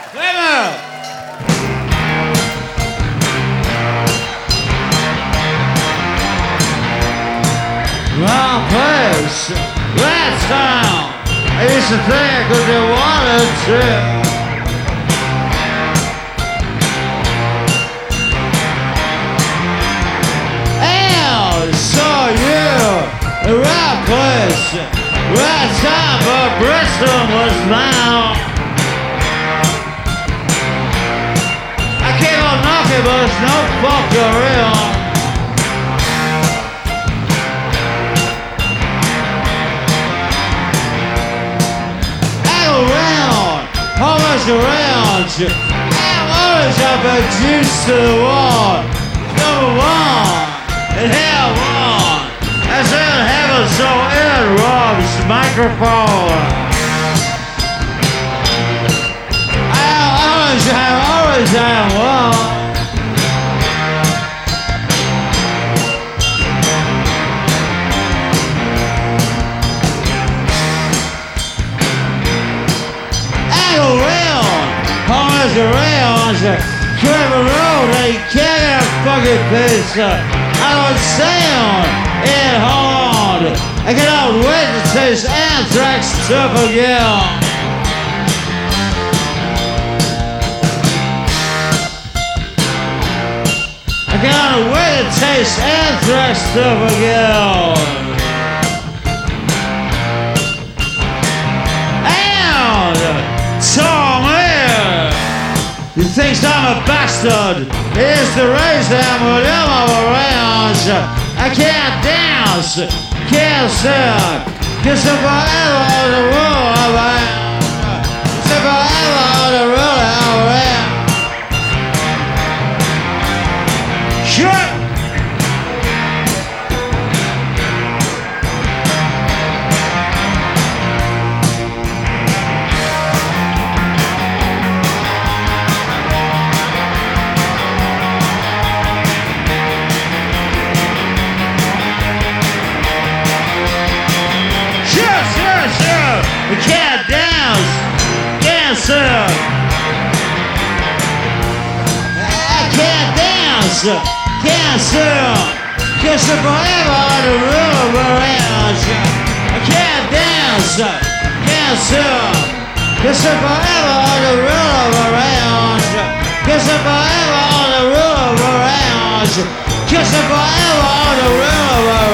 Wrong place, last time. I used to think that they wanted to. And saw you, the right place, right time, but Bristol was mine. I keep on knocking, but it's no fucking real. Almost around you. I'm always up a juice to the wall. Number one, and hell one. As in heaven, so it robs microphone. I always am one. Around Trevor Road, they can't get a fucking piece. I don't sound it hard. I cannot wait to taste anthrax stuff again. I cannot wait to taste anthrax stuff again. And Tommy, he thinks I'm a bastard. Here's the reason with him around. I can't dance, can't sing. Cause if I ever on the road around, if I ever on the road around. Sure. We can't dance, dancer. I can't dance, cancer. Kiss it forever on the room around you. I can't dance, cancer. Kiss it forever on the room around you. Kiss it forever on the room around you. Kiss it forever on the room around you.